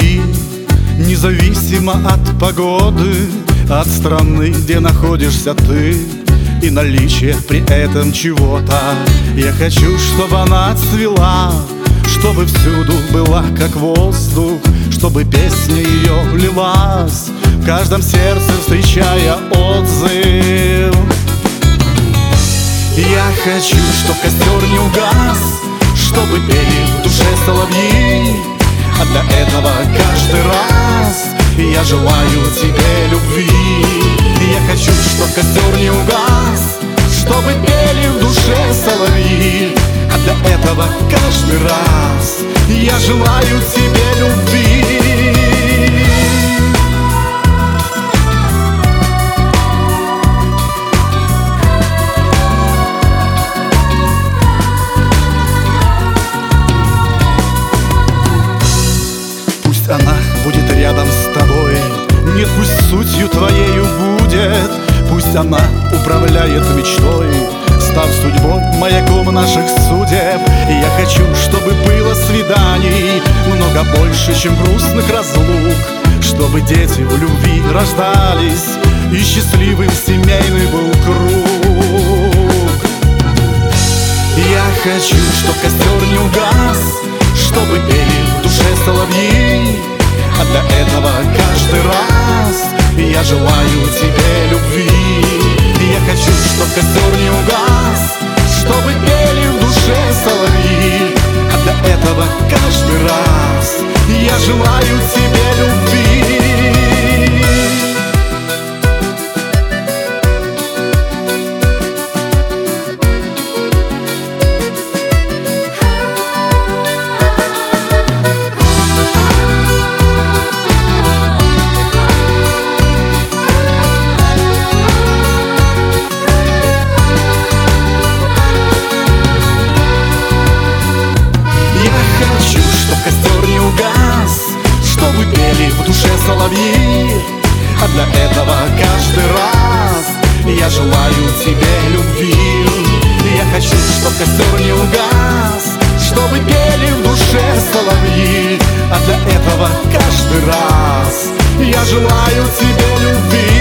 любви, независимо от погоды, от страны, где находишься ты, и наличие при этом чего-то. Я хочу, чтобы она цвела, чтобы всюду была как воздух, чтобы песня ее лилась в каждом сердце, встречая отзыв. Я хочу, чтоб костер не угас, чтобы пели в душе соловьи, а для этого каждый раз я желаю тебе любви. Я хочу, чтоб костер не угас, чтобы пели в душе соловьи, а для этого каждый раз я желаю тебе любви. Пусть она будет рядом с тобой, нет, пусть сутью твоею будет, пусть она управляет мечтой, став судьбой маяком наших судеб. И я хочу, чтобы было свиданий много больше, чем грустных разлук, чтобы дети в любви рождались и счастливым семейный был круг. Я хочу, чтоб костер не угас, чтобы пели в душе соловьи, а для этого каждый раз я желаю тебе любви. Я хочу, чтоб костер не угас, чтобы пели в душе соловьи, а для этого каждый раз я желаю тебе любви. Чтобы пели в душе соловьи, а для этого каждый раз я желаю тебе любви. Я хочу, чтоб костер не угас, чтобы пели в душе соловьи, а для этого каждый раз я желаю тебе любви.